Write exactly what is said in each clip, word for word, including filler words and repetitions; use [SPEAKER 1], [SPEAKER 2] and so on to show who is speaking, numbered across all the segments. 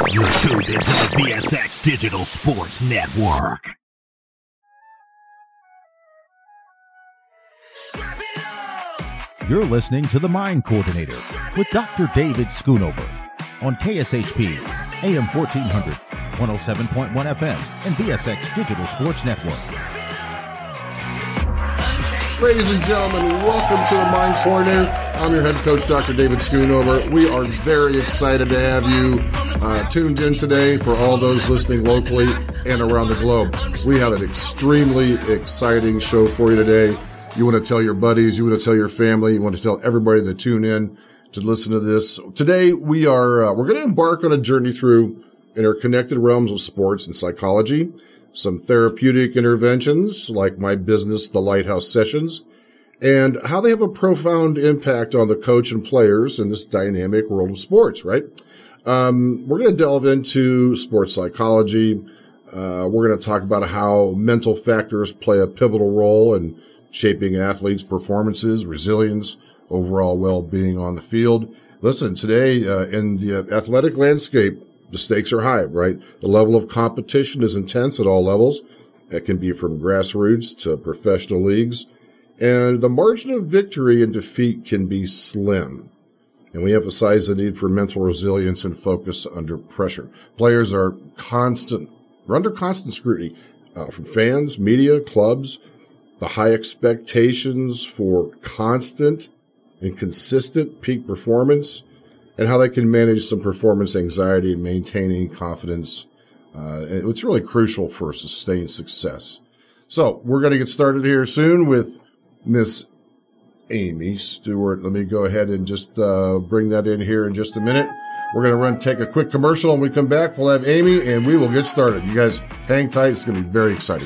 [SPEAKER 1] You're tuned into the V S X Digital Sports Network.
[SPEAKER 2] You're listening to The Mind Coordinator with Doctor David Schoonover on K S H P, A M fourteen hundred, one oh seven point one F M, and V S X Digital Sports Network.
[SPEAKER 3] Ladies and gentlemen, welcome to The Mind Coordinator. I'm your head coach, Doctor David Schoonover. We are very excited to have you uh, tuned in today for all those listening locally and around the globe. We have an extremely exciting show for you today. You want to tell your buddies, you want to tell your family, you want to tell everybody to tune in to listen to this. Today, we are uh, we're going to embark on a journey through interconnected realms of sports and psychology, some therapeutic interventions like my business, the Lighthouse Sessions, and how they have a profound impact on the coach and players in this dynamic world of sports, right? Um, we're going to delve into sports psychology. Uh, we're going to talk about how mental factors play a pivotal role in shaping athletes' performances, resilience, overall well-being on the field. Listen, today uh, in the athletic landscape, the stakes are high, right? The level of competition is intense at all levels. It can be from grassroots to professional leagues. And the margin of victory and defeat can be slim. And we emphasize the need for mental resilience and focus under pressure. Players are constant, are under constant scrutiny uh, from fans, media, clubs, the high expectations for constant and consistent peak performance, and how they can manage some performance anxiety and maintaining confidence. Uh, and it's really crucial for sustained success. So we're going to get started here soon with Miss Amy Stewart. Let me go ahead and just uh, bring that in here in just a minute. We're going to run, take a quick commercial, and when we come back, we'll have Amy, and we will get started. You guys hang tight. It's going to be very exciting.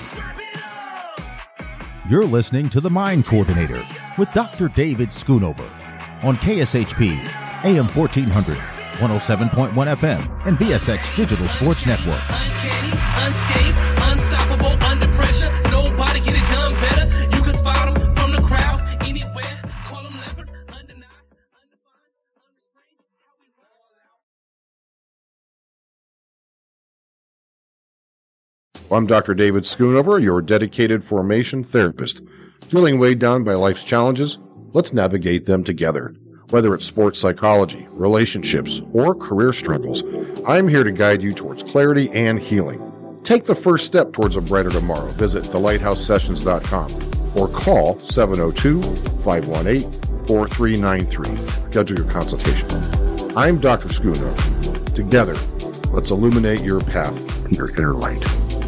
[SPEAKER 2] You're listening to The Mind Coordinator with Doctor David Schoonover on K S H P, A M fourteen hundred, one oh seven point one F M, and V S X Digital Sports Network.
[SPEAKER 4] Uncanny, unscathed, unstoppable, under pressure. Nobody get it done better. You can spot them from the crowd anywhere. Call them leopard, undenied, undefined, unrestrained. How we roll out.
[SPEAKER 3] I'm Doctor David Schoonover, your dedicated formation therapist. Feeling weighed down by life's challenges? Let's navigate them together. Whether it's sports psychology, relationships, or career struggles, I'm here to guide you towards clarity and healing. Take the first step towards a brighter tomorrow. Visit the lighthouse sessions dot com or call seven oh two, five one eight, four three nine three. Schedule your consultation. I'm Doctor Schoonover. Together, let's illuminate your path to your inner light.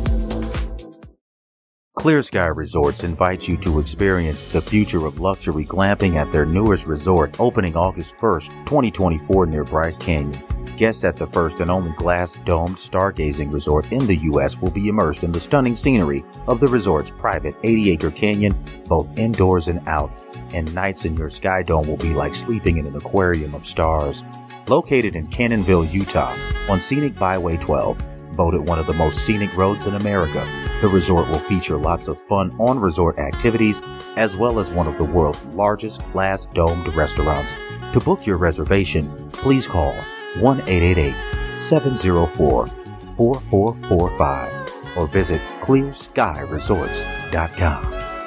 [SPEAKER 5] Clear Sky Resorts invites you to experience the future of luxury glamping at their newest resort, opening August first, twenty twenty-four near Bryce Canyon. Guests at the first and only glass-domed stargazing resort in the U S will be immersed in the stunning scenery of the resort's private eighty-acre canyon, both indoors and out. And nights in your Sky Dome will be like sleeping in an aquarium of stars. Located in Cannonville, Utah, on Scenic Byway twelve, voted one of the most scenic roads in America, the resort will feature lots of fun on-resort activities, as well as one of the world's largest glass-domed restaurants. To book your reservation, please call one eight eight eight, seven oh four, four four four five or visit clear sky resorts dot com.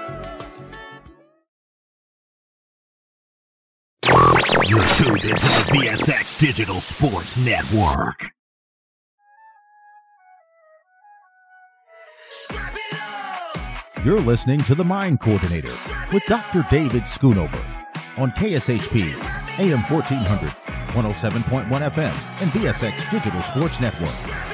[SPEAKER 1] You're tuned into the V S X Digital Sports Network.
[SPEAKER 2] You're listening to The Mind Coordinator with Doctor David Schoonover on K S H P, A M fourteen hundred, one oh seven point one F M, and V S X Digital Sports Network.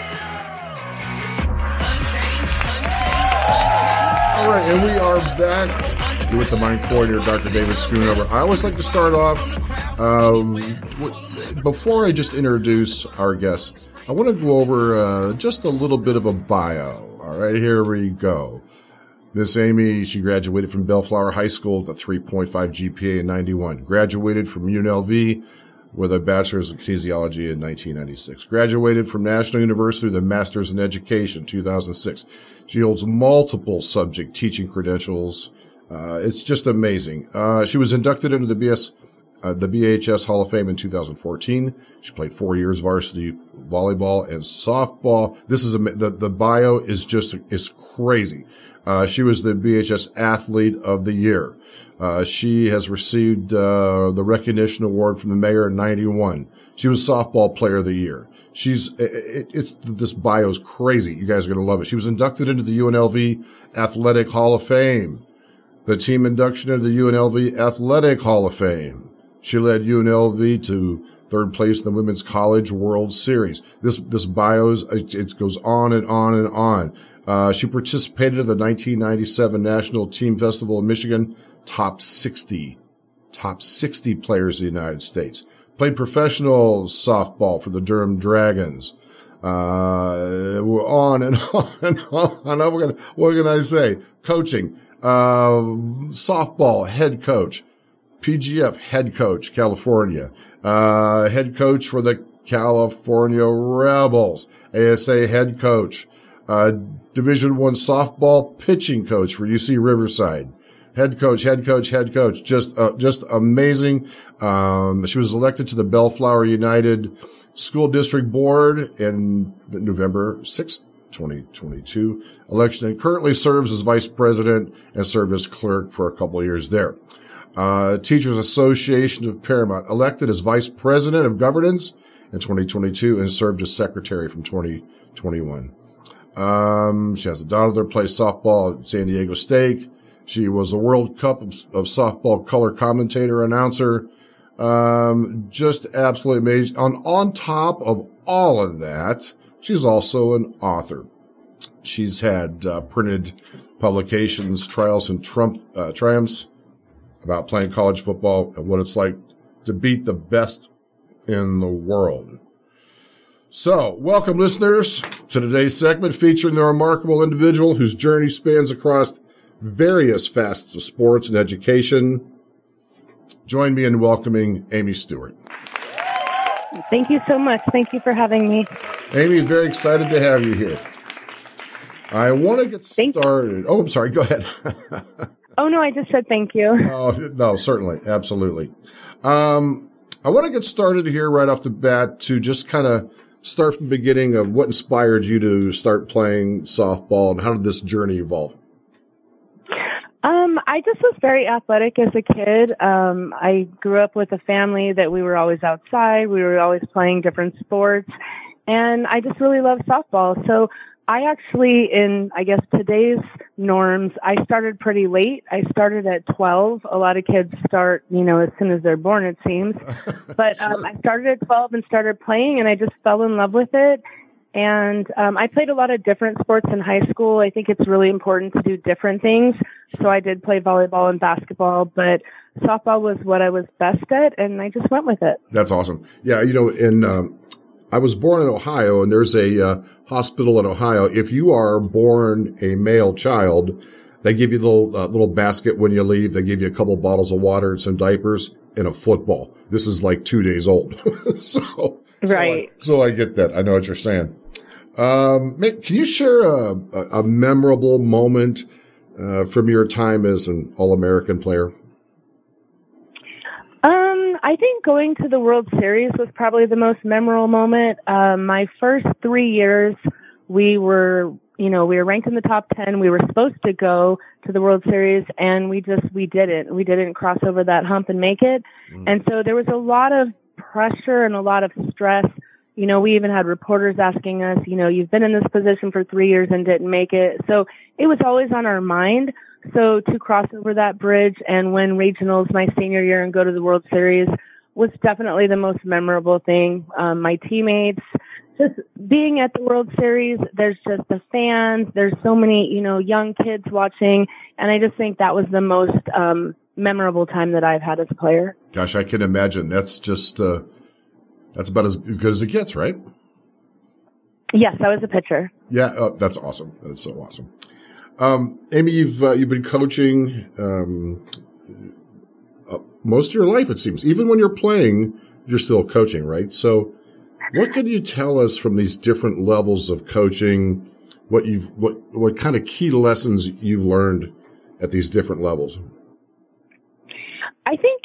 [SPEAKER 3] All right, and we are back with The Mind Coordinator, Doctor David Schoonover. I always like to start off, um, w- before I just introduce our guests, I want to go over uh, just a little bit of a bio. All right, here we go. Miss Amy, she graduated from Bellflower High School with a three point five G P A in ninety-one. Graduated from U N L V with a bachelor's in kinesiology in nineteen ninety-six. Graduated from National University with a master's in education in two thousand six. She holds multiple subject teaching credentials. Uh, it's just amazing. Uh, she was inducted into the B S uh, the B H S Hall of Fame in two thousand fourteen. She played four years varsity volleyball and softball. This is a, the the bio is just is crazy. Uh, she was the B H S Athlete of the Year. Uh, she has received uh, the recognition award from the mayor in ninety-one. She was Softball Player of the Year. She's it, it's this bio is crazy. You guys are going to love it. She was inducted into the U N L V Athletic Hall of Fame. The team induction into the U N L V Athletic Hall of Fame. She led U N L V to third place in the Women's College World Series. This this bio is, it, it goes on and on and on. Uh, she participated in the nineteen ninety-seven National Team Festival in Michigan. Top sixty, top sixty players in the United States. Played professional softball for the Durham Dragons. Uh, we're on and on and on. What can, what can I say? Coaching. Uh, softball head coach, P G F head coach, California, uh, head coach for the California Rebels, A S A head coach, uh, Division One softball pitching coach for U C Riverside, head coach, head coach, head coach, just, uh, just amazing. Um, she was elected to the Bellflower United School District Board in November sixth. twenty twenty-two election, and currently serves as vice president and served as clerk for a couple of years there. Uh, Teachers Association of Paramount, elected as vice president of governance in twenty twenty-two and served as secretary from twenty twenty-one. Um, she has a daughter that plays softball at San Diego State. She was a World Cup of, of softball color commentator announcer. Um, just absolutely amazing. On, on top of all of that, she's also an author. She's had uh, printed publications, Trials and Trump, uh, Triumphs, about playing college football and what it's like to beat the best in the world. So, welcome, listeners, to today's segment featuring the remarkable individual whose journey spans across various facets of sports and education. Join me in welcoming Amy Stewart.
[SPEAKER 6] Thank you so much. Thank you for having me.
[SPEAKER 3] Amy, very excited to have you here. I want to get
[SPEAKER 6] thank
[SPEAKER 3] started. You. Oh, I'm sorry. Go ahead.
[SPEAKER 6] Oh, no, I just said thank you.
[SPEAKER 3] Oh, no, certainly. Absolutely. Um, I want to get started here right off the bat to just kind of start from the beginning of what inspired you to start playing softball and how did this journey evolve?
[SPEAKER 6] Um, I just was very athletic as a kid. Um, I grew up with a family that we were always outside. We were always playing different sports. And I just really loved softball. So I actually, in, I guess, today's norms, I started pretty late. I started at twelve. A lot of kids start, you know, as soon as they're born, it seems. But um, I started at twelve and started playing, and I just fell in love with it. And um, I played a lot of different sports in high school. I think it's really important to do different things. So I did play volleyball and basketball, but softball was what I was best at, and I just went with it.
[SPEAKER 3] That's awesome. Yeah, you know, in um, I was born in Ohio, and there's a uh, hospital in Ohio. If you are born a male child, they give you a little, uh, little basket when you leave. They give you a couple bottles of water and some diapers and a football. This is like two days old. so,
[SPEAKER 6] right.
[SPEAKER 3] So I, so I get that. I know what you're saying. Um, can you share a, a, a memorable moment uh, from your time as an All-American player?
[SPEAKER 6] Um, I think going to the World Series was probably the most memorable moment. Um, my first three years, we were, you know, we were ranked in the top ten. We were supposed to go to the World Series, and we just, we didn't. We didn't cross over that hump and make it. Mm. And so there was a lot of pressure and a lot of stress. You know, we even had reporters asking us, you know, you've been in this position for three years and didn't make it. So it was always on our mind. So to cross over that bridge and win regionals my senior year and go to the World Series was definitely the most memorable thing. Um, my teammates, just being at the World Series, there's just the fans. There's so many, you know, young kids watching. And I just think that was the most um, memorable time that I've had as a player.
[SPEAKER 3] Gosh, I can imagine. That's just... Uh... That's about as good as it gets, right?
[SPEAKER 6] Yes, I was a pitcher.
[SPEAKER 3] Yeah, uh, that's awesome. That is so awesome. Um, Amy, you've uh, you've been coaching um, uh, most of your life, it seems. Even when you're playing, you're still coaching, right? So, what can you tell us from these different levels of coaching? What you've what what kind of key lessons you've learned at these different levels?
[SPEAKER 6] I think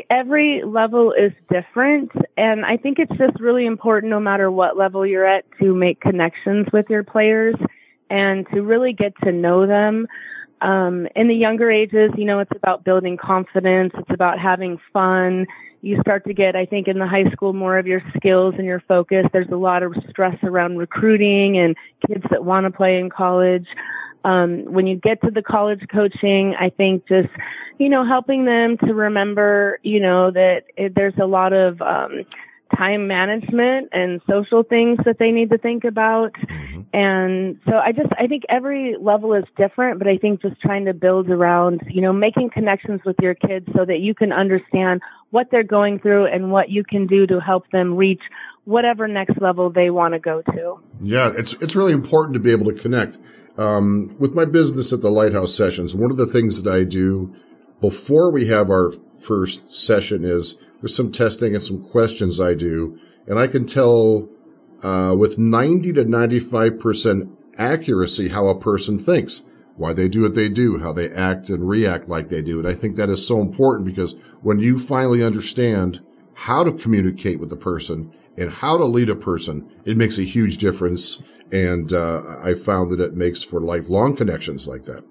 [SPEAKER 6] every level is different, and I think it's just really important no matter what level you're at to make connections with your players and to really get to know them. Um, in the younger ages, you know, it's about building confidence. It's about having fun. You start to get, I think, in the high school, more of your skills and your focus. There's a lot of stress around recruiting and kids that want to play in college. Um, when you get to the college coaching, I think just, you know, helping them to remember, you know, that it, there's a lot of um, time management and social things that they need to think about. Mm-hmm. And so I just, I think every level is different, but I think just trying to build around, you know, making connections with your kids so that you can understand what they're going through and what you can do to help them reach whatever next level they want to go to.
[SPEAKER 3] Yeah, it's it's really important to be able to connect. Um, with my business at the Lighthouse Sessions, one of the things that I do before we have our first session is there's some testing and some questions I do, and I can tell uh, with ninety to ninety-five percent accuracy how a person thinks, why they do what they do, how they act and react like they do. And I think that is so important because when you finally understand how to communicate with a person and how to lead a person, it makes a huge difference. And uh, I found that it makes for lifelong connections like that.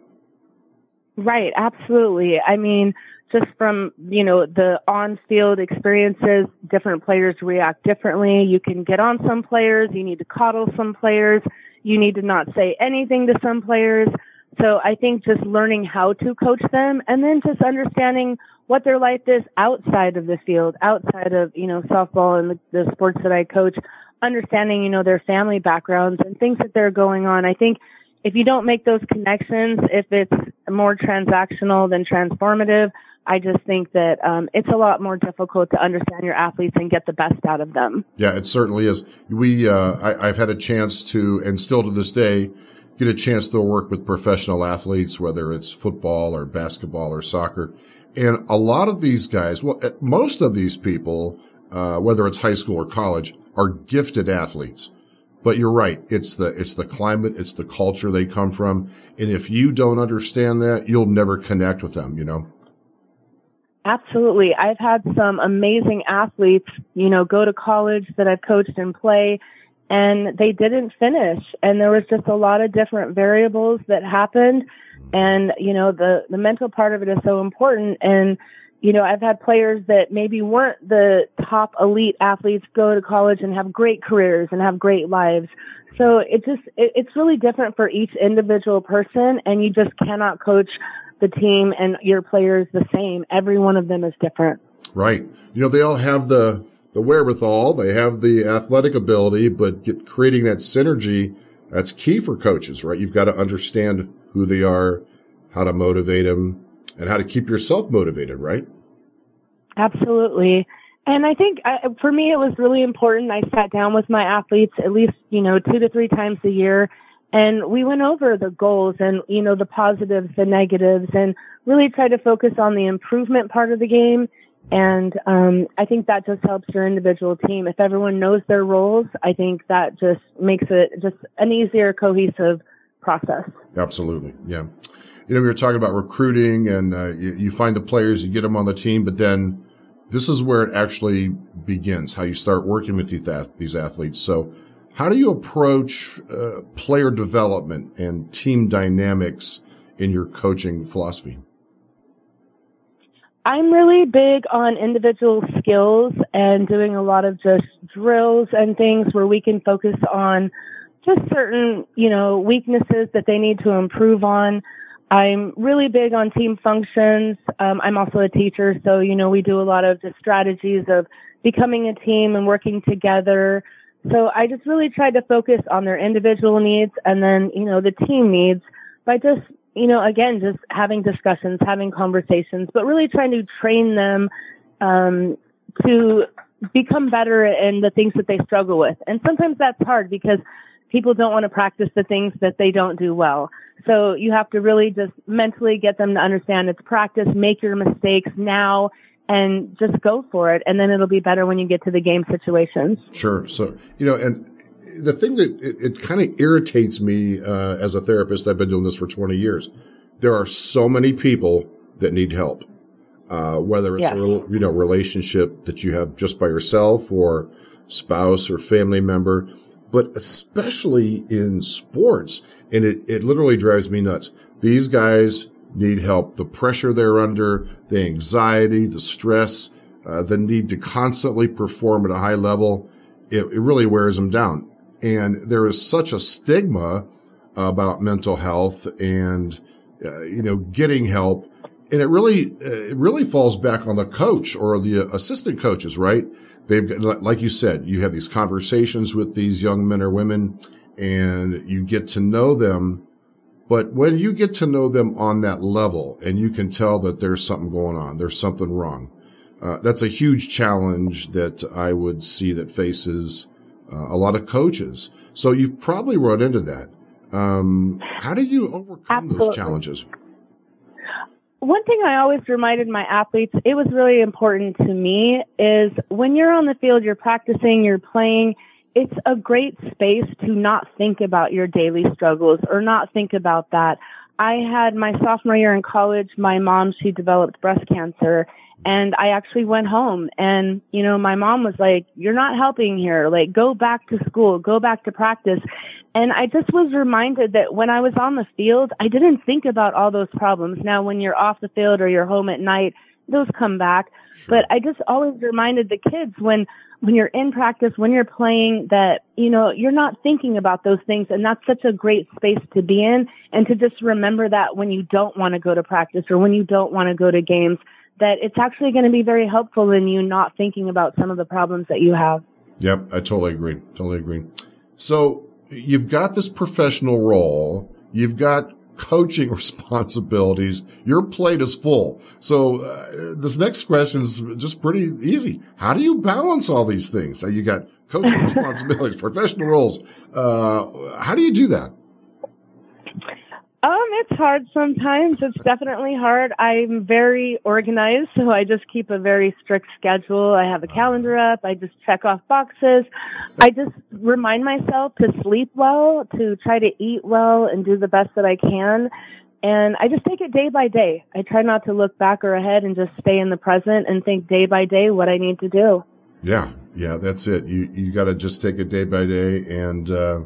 [SPEAKER 6] Right, absolutely. I mean, just from, you know, the on-field experiences, different players react differently. You can get on some players. You need to coddle some players. You need to not say anything to some players. So I think just learning how to coach them and then just understanding what their life is outside of the field, outside of, you know, softball and the, the sports that I coach, understanding, you know, their family backgrounds and things that they're going on. I think if you don't make those connections, if it's more transactional than transformative, I just think that um, it's a lot more difficult to understand your athletes and get the best out of them.
[SPEAKER 3] Yeah, it certainly is. We, uh, I, I've had a chance to, and still to this day, get a chance to work with professional athletes, whether it's football or basketball or soccer. And a lot of these guys, well, most of these people, uh, whether it's high school or college, are gifted athletes. But you're right. It's the, it's the climate. It's the culture they come from. And if you don't understand that, you'll never connect with them, you know?
[SPEAKER 6] Absolutely. I've had some amazing athletes, you know, go to college that I've coached and play, and they didn't finish. And there was just a lot of different variables that happened. And, you know, the, the mental part of it is so important. And, you know, I've had players that maybe weren't the top elite athletes go to college and have great careers and have great lives. So it just, it, it's really different for each individual person, and you just cannot coach the team and your players the same. Every one of them is different.
[SPEAKER 3] Right. You know, they all have the, the wherewithal, they have the athletic ability, but get, creating that synergy, that's key for coaches, right? You've got to understand who they are, how to motivate them, and how to keep yourself motivated, right?
[SPEAKER 6] Absolutely. And I think I, for me, it was really important. I sat down with my athletes at least, you know, two to three times a year, and we went over the goals and, you know, the positives, the negatives, and really tried to focus on the improvement part of the game. And um, I think that just helps your individual team. If everyone knows their roles, I think that just makes it just an easier, cohesive process.
[SPEAKER 3] Absolutely. Yeah. You know, we were talking about recruiting, and uh, you, you find the players, you get them on the team, but then this is where it actually begins, how you start working with these, these athletes. So how do you approach uh, player development and team dynamics in your coaching philosophy?
[SPEAKER 6] I'm really big on individual skills and doing a lot of just drills and things where we can focus on just certain, you know, weaknesses that they need to improve on. I'm really big on team functions. Um, I'm also a teacher, so, you know, we do a lot of just strategies of becoming a team and working together. So I just really try to focus on their individual needs and then, you know, the team needs by just, you know, again, just having discussions, having conversations, but really trying to train them um, to become better in the things that they struggle with. And sometimes that's hard because people don't want to practice the things that they don't do well. So you have to really just mentally get them to understand it's practice, make your mistakes now, and just go for it. And then it'll be better when you get to the game situations.
[SPEAKER 3] Sure. So, you know, and the thing that it, it kind of irritates me uh, as a therapist, I've been doing this for twenty years. There are so many people that need help. uh, whether it's
[SPEAKER 6] Yes.
[SPEAKER 3] a rel- you know relationship that you have just by yourself or spouse or family member, but especially in sports. And it, it literally drives me nuts. These guys need help. The pressure they're under, the anxiety, the stress, uh, the need to constantly perform at a high level, it, it really wears them down. And there is such a stigma about mental health and, uh, you know, getting help. And it really, uh, it really falls back on the coach or the assistant coaches, right? They've got, like you said, you have these conversations with these young men or women and you get to know them. But when you get to know them on that level and you can tell that there's something going on, there's something wrong, uh, that's a huge challenge that I would see that faces uh, a lot of coaches. So you've probably run into that. Um, how do you overcome
[SPEAKER 6] Absolutely.
[SPEAKER 3] those challenges?
[SPEAKER 6] One thing I always reminded my athletes, it was really important to me, is when you're on the field, you're practicing, you're playing, it's a great space to not think about your daily struggles or not think about that. I had my sophomore year in college, my mom, she developed breast cancer, and I actually went home and, you know, my mom was like, you're not helping here. Like, go back to school, go back to practice. And I just was reminded that when I was on the field, I didn't think about all those problems. Now, when you're off the field or you're home at night, those come back. Sure. But I just always reminded the kids when, when you're in practice, when you're playing, that, you know, you're not thinking about those things. And that's such a great space to be in. And to just remember that when you don't want to go to practice or when you don't want to go to games, that it's actually going to be very helpful in you not thinking about some of the problems that you have.
[SPEAKER 3] Yep, I totally agree. Totally agree. So you've got this professional role. You've got coaching responsibilities. Your plate is full. So uh, this next question is just pretty easy. How do you balance all these things? So you got coaching responsibilities, professional roles. Uh, how do you do that?
[SPEAKER 6] Um, it's hard sometimes. It's definitely hard. I'm very organized, so I just keep a very strict schedule. I have a calendar up. I just check off boxes. I just remind myself to sleep well, to try to eat well and do the best that I can. And I just take it day by day. I try not to look back or ahead and just stay in the present and think day by day what I need to do.
[SPEAKER 3] Yeah, yeah, that's it. You you got to just take it day by day, and uh,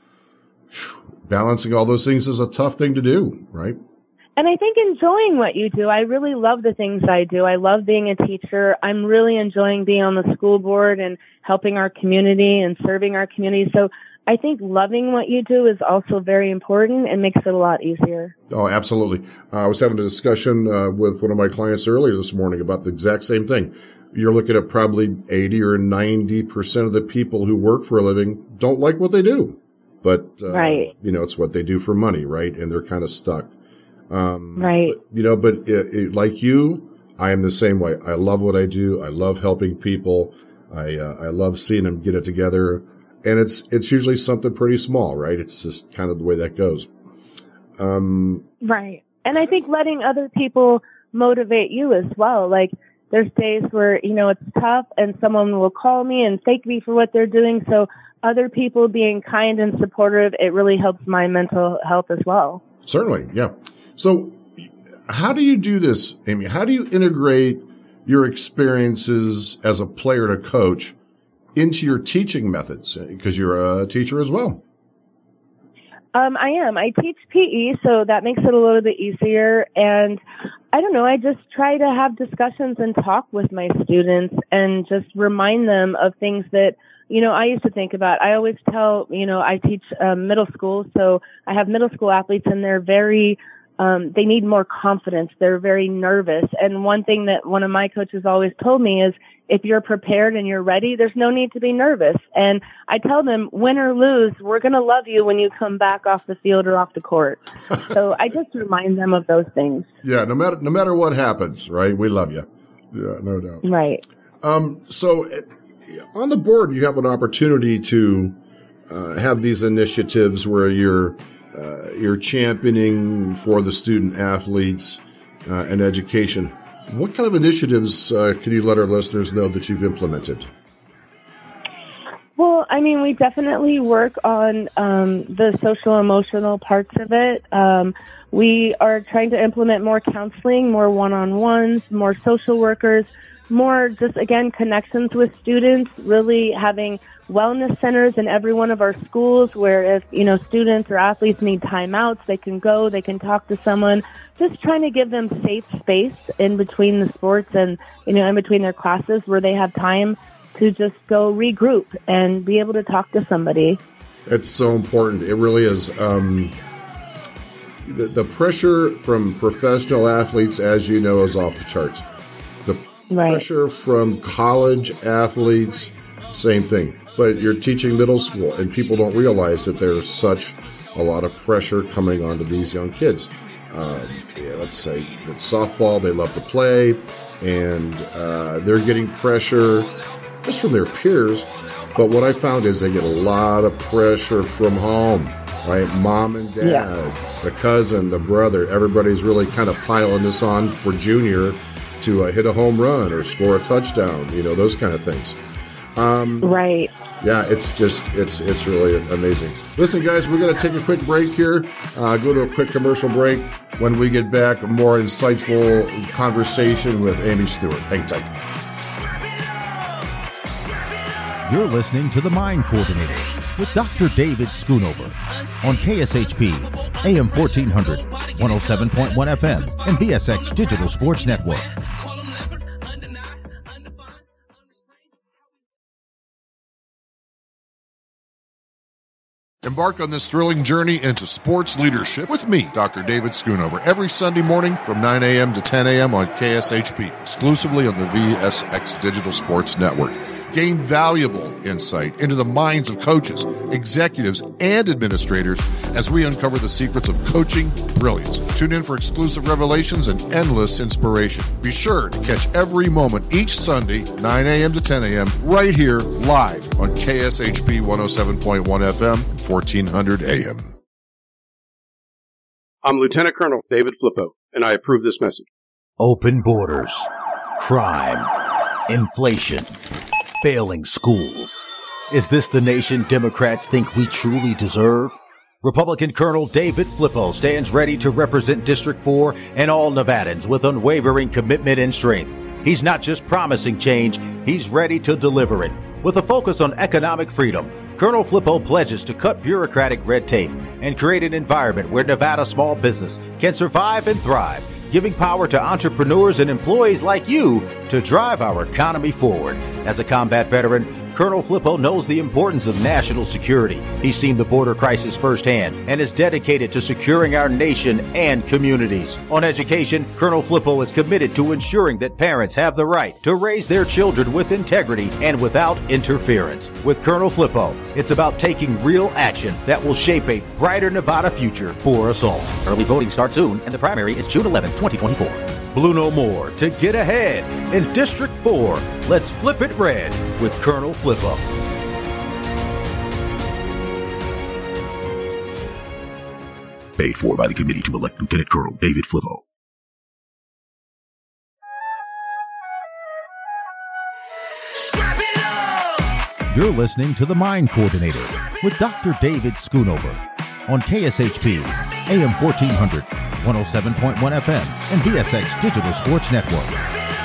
[SPEAKER 3] balancing all those things is a tough thing to do, right?
[SPEAKER 6] And I think enjoying what you do. I really love the things I do. I love being a teacher. I'm really enjoying being on the school board and helping our community and serving our community. So I think loving what you do is also very important and makes it a lot easier.
[SPEAKER 3] Oh, absolutely. Uh, I was having a discussion uh, with one of my clients earlier this morning about the exact same thing. You're looking at probably eighty or ninety percent of the people who work for a living don't like what they do. But, uh,
[SPEAKER 6] right.
[SPEAKER 3] you know, it's what they do for money, right? And they're kind of stuck. Um,
[SPEAKER 6] right.
[SPEAKER 3] But, you know, but it, it, like you, I am the same way. I love what I do. I love helping people. I uh, I love seeing them get it together. And it's it's usually something pretty small, right? It's just kind of the way that goes. Um,
[SPEAKER 6] right. And I think letting other people motivate you as well. Like, there's days where, you know, it's tough and someone will call me and thank me for what they're doing. So other people being kind and supportive, it really helps my mental health as well.
[SPEAKER 3] Certainly, yeah. So how do you do this, Amy? How do you integrate your experiences as a player to coach into your teaching methods? Because you're a teacher as well.
[SPEAKER 6] Um, I am. I teach P E, so that makes it a little bit easier. And I don't know, I just try to have discussions and talk with my students and just remind them of things that, you know, I used to think about. I always tell, you know, I teach um, middle school, so I have middle school athletes, and they're very, um, they need more confidence. They're very nervous. And one thing that one of my coaches always told me is, if you're prepared and you're ready, there's no need to be nervous. And I tell them, win or lose, we're going to love you when you come back off the field or off the court. So I just remind them of those things.
[SPEAKER 3] Yeah, no matter no matter what happens, right? We love you. Yeah, no doubt.
[SPEAKER 6] Right.
[SPEAKER 3] Um, so on the board, you have an opportunity to uh, have these initiatives where you're uh, you're championing for the student athletes uh, and education. What kind of initiatives uh, can you let our listeners know that you've implemented?
[SPEAKER 6] Well, I mean, we definitely work on um, the social emotional parts of it. Um, we are trying to implement more counseling, more one-on-ones, more social workers, more just, again, connections with students, really having wellness centers in every one of our schools where if, you know, students or athletes need timeouts, they can go, they can talk to someone, just trying to give them safe space in between the sports and, you know, in between their classes where they have time to just go regroup and be able to talk to somebody.
[SPEAKER 3] It's so important. It really is. Um, the, the pressure from professional athletes, as you know, is off the charts. The
[SPEAKER 6] Right.
[SPEAKER 3] pressure from college athletes, same thing. But you're teaching middle school, and people don't realize that there's such a lot of pressure coming onto these young kids. Um, yeah, let's say with softball, they love to play, and uh, they're getting pressure just from their peers. But what I found is they get a lot of pressure from home, right? Mom and dad,
[SPEAKER 6] Yeah.
[SPEAKER 3] the cousin, the brother, everybody's really kind of piling this on for junior to uh, hit a home run or score a touchdown, you know, those kind of things. Um,
[SPEAKER 6] Right.
[SPEAKER 3] yeah, it's just, it's it's really amazing. Listen, guys, we're going to take a quick break here, uh, go to a quick commercial break. When we get back, a more insightful conversation with Amy Stewart. Hang tight.
[SPEAKER 2] You're listening to The Mind Coordinator with Doctor David Schoonover on K S H P, A M fourteen hundred, one oh seven point one F M, and V S X Digital Sports Network.
[SPEAKER 3] Embark on this thrilling journey into sports leadership with me, Doctor David Schoonover, every Sunday morning from nine a.m. to ten a.m. on K S H P, exclusively on the V S X Digital Sports Network. Gain valuable insight into the minds of coaches, executives, and administrators as we uncover the secrets of coaching brilliance. Tune in for exclusive revelations and endless inspiration. Be sure to catch every moment each Sunday, nine a.m. to ten a.m., right here live on K S H P one oh seven point one F M and fourteen hundred A M.
[SPEAKER 7] I'm Lieutenant Colonel David Flippo, and I approve this message.
[SPEAKER 2] Open borders, crime, inflation, failing schools. Is this the nation Democrats think we truly deserve? Republican Colonel David Flippo stands ready to represent District four and all Nevadans with unwavering commitment and strength. He's not just promising change, he's ready to deliver it. With a focus on economic freedom, Colonel Flippo pledges to cut bureaucratic red tape and create an environment where Nevada small business can survive and thrive, giving power to entrepreneurs and employees like you to drive our economy forward. As a combat veteran, Colonel Flippo knows the importance of national security. He's seen the border crisis firsthand and is dedicated to securing our nation and communities. On education, Colonel Flippo is committed to ensuring that parents have the right to raise their children with integrity and without interference. With Colonel Flippo, it's about taking real action that will shape a brighter Nevada future for us all. Early voting starts soon, and the primary is June eleventh, twenty twenty-four. Blue no more to get ahead. In District four, let's flip it red with Colonel Flippo.
[SPEAKER 1] Paid for by the committee to elect Lieutenant Colonel David Flippo.
[SPEAKER 2] You're listening to The Mind Coordinator with Doctor David Schoonover on K S H P, A M fourteen hundred, one oh seven point one F M, and V S X Digital Sports Network.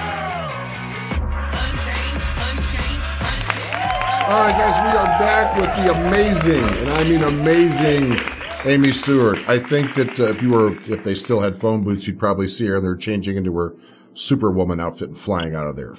[SPEAKER 3] All right, guys, we are back with the amazing, and I mean amazing, Amy Stewart. I think that uh, if you were, if they still had phone booths, you'd probably see her. They're changing into her Superwoman outfit and flying out of there.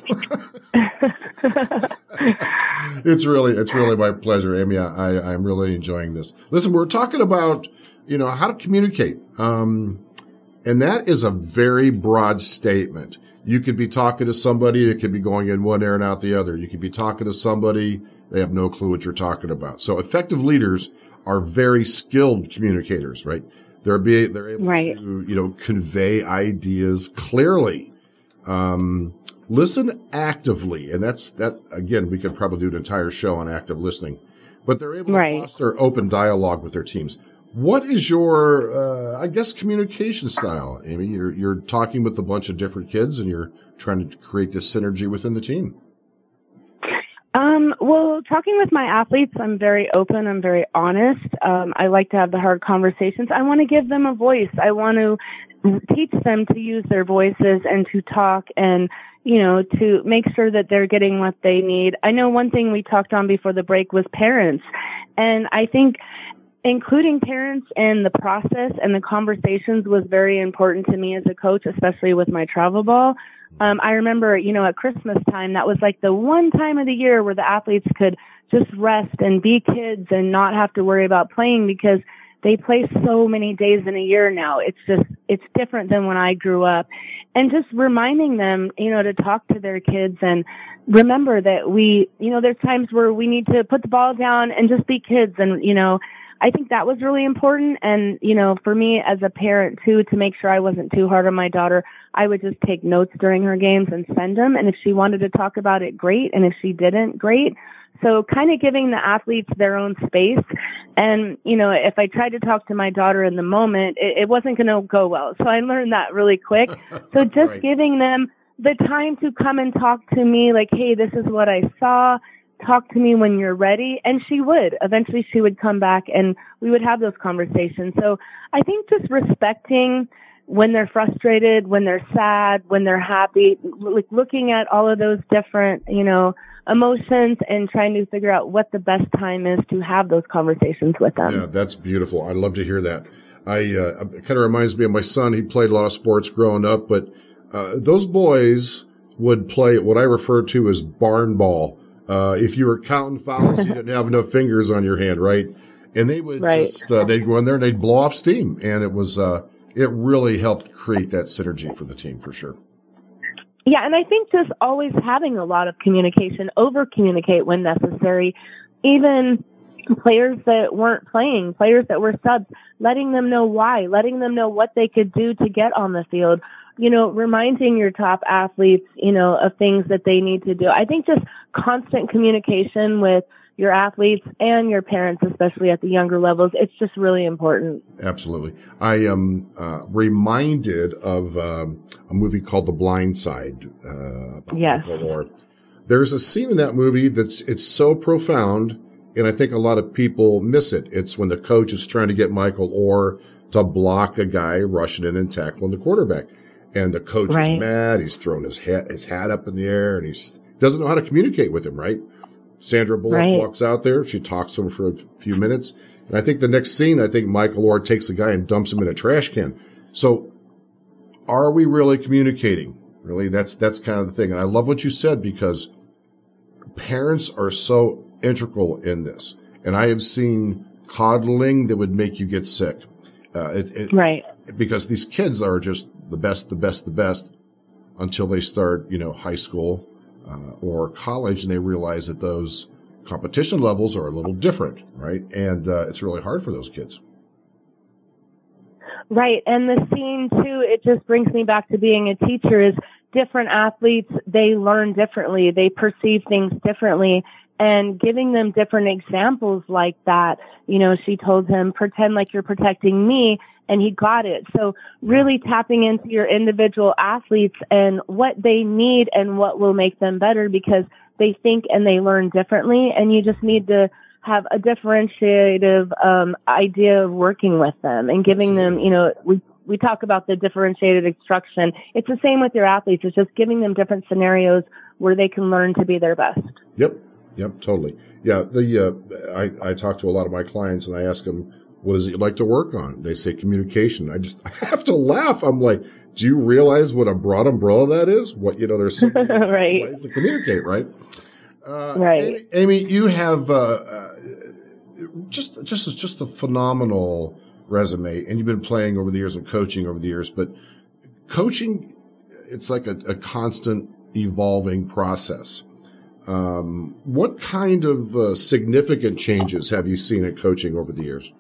[SPEAKER 3] It's really, it's really my pleasure, Amy. I, I'm really enjoying this. Listen, we're talking about, you know, how to communicate. Um, and that is a very broad statement. You could be talking to somebody, it could be going in one ear and out the other. You could be talking to somebody, they have no clue what you're talking about. So effective leaders are very skilled communicators, right? They're be, they're able
[SPEAKER 6] Right.
[SPEAKER 3] to, you know, convey ideas clearly. Um, listen actively. And that's, that, again, we could probably do an entire show on active listening, but they're able
[SPEAKER 6] Right.
[SPEAKER 3] to foster open dialogue with their teams. What is your, uh, I guess, communication style, Amy? You're, you're talking with a bunch of different kids and you're trying to create this synergy within the team.
[SPEAKER 6] Um, well, know, talking with my athletes, I'm very open. I'm very honest. Um, I like to have the hard conversations. I want to give them a voice. I want to teach them to use their voices and to talk and, you know, to make sure that they're getting what they need. I know one thing we talked on before the break was parents. And I think including parents in the process and the conversations was very important to me as a coach, especially with my travel ball. Um, I remember, you know, at Christmas time, that was like the one time of the year where the athletes could just rest and be kids and not have to worry about playing because they play so many days in a year now. It's just, it's different than when I grew up. And just reminding them, you know, to talk to their kids and remember that we, you know, there's times where we need to put the ball down and just be kids. And, you know, I think that was really important. And, you know, for me as a parent too, to make sure I wasn't too hard on my daughter, I would just take notes during her games and send them. And if she wanted to talk about it, great. And if she didn't, great. So kind of giving the athletes their own space. And, you know, if I tried to talk to my daughter in the moment, it, it wasn't going to go well. So I learned that really quick. So just
[SPEAKER 3] Right.
[SPEAKER 6] giving them the time to come and talk to me like, hey, this is what I saw. Talk to me when you're ready. And she would. Eventually she would come back and we would have those conversations. So I think just respecting when they're frustrated, when they're sad, when they're happy, like looking at all of those different, you know, emotions and trying to figure out what the best time is to have those conversations with them.
[SPEAKER 3] Yeah, that's beautiful. I love to hear that. I uh, it kind of reminds me of my son. He played a lot of sports growing up, but uh, those boys would play what I refer to as barn ball. Uh, if you were counting fouls, you didn't have enough fingers on your hand, right? And they would
[SPEAKER 6] Right.
[SPEAKER 3] just uh, they'd go in there and they'd blow off steam, and it was uh, it really helped create that synergy for the team for sure.
[SPEAKER 6] Yeah, and I think just always having a lot of communication, over communicate when necessary, even players that weren't playing, players that were subs, letting them know why, letting them know what they could do to get on the field, you know, reminding your top athletes, you know, of things that they need to do. I think just constant communication with your athletes and your parents, especially at the younger levels, it's just really important.
[SPEAKER 3] Absolutely. I am uh, reminded of um, a movie called The Blind Side. Uh, about
[SPEAKER 6] Yes.
[SPEAKER 3] Michael Orr. There's a scene in that movie that's it's so profound, and I think a lot of people miss it. It's when the coach is trying to get Michael Orr to block a guy rushing in and tackling the quarterback. And the coach
[SPEAKER 6] Right.
[SPEAKER 3] is mad. He's throwing his hat, his hat up in the air, and he doesn't know how to communicate with him, right? Sandra Bullock
[SPEAKER 6] Right.
[SPEAKER 3] walks out there. She talks to him for a few minutes. And I think the next scene, I think Michael Orr takes the guy and dumps him in a trash can. So are we really communicating? Really, that's that's kind of the thing. And I love what you said because parents are so integral in this. And I have seen coddling that would make you get sick. Uh, it, it,
[SPEAKER 6] Right.
[SPEAKER 3] Because these kids are just the best, the best, the best until they start, you know, high school uh, or college, and they realize that those competition levels are a little different, right? And uh, it's really hard for those kids.
[SPEAKER 6] Right. And the scene too, it just brings me back to being a teacher is different athletes, they learn differently. They perceive things differently. And giving them different examples like that, you know, she told him, pretend like you're protecting me, and he got it. So really tapping into your individual athletes and what they need and what will make them better because they think and they learn differently. And you just need to have a differentiative um, idea of working with them and giving them, you know, we we talk about the differentiated instruction. It's the same with your athletes. It's just giving them different scenarios where they can learn to be their best.
[SPEAKER 3] Yep. Yep. Totally. Yeah. The, uh, I, I talk to a lot of my clients and I ask them, what does it like to work on? They say communication. I just, I have to laugh. I'm like, do you realize what a broad umbrella that is? What, you know, there's so many
[SPEAKER 6] Right.
[SPEAKER 3] ways to communicate, right? Uh,
[SPEAKER 6] Right.
[SPEAKER 3] Amy, Amy, you have, uh, uh, just, just, just a phenomenal resume, and you've been playing over the years and coaching over the years, but coaching, it's like a, a constant evolving process. Um, what kind of uh, significant changes have you seen in coaching over the years?